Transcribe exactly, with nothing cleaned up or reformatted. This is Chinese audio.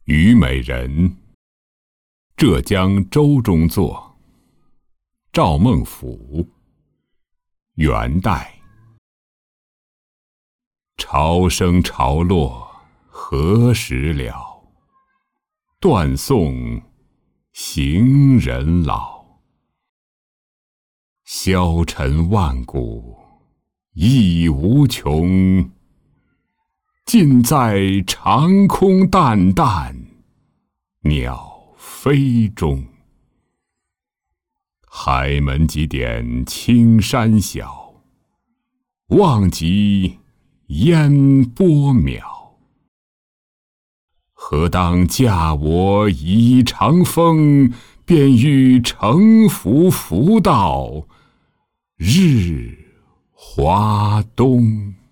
虞美人，浙江舟中作，赵孟頫，元代。潮生潮落何时了？断送行人老。消沉万古亦无穷，尽在长空淡淡鸟飞中。海门几点青山小，望极烟波渺。何当驾我倚长风，便欲乘浮浮到日华东。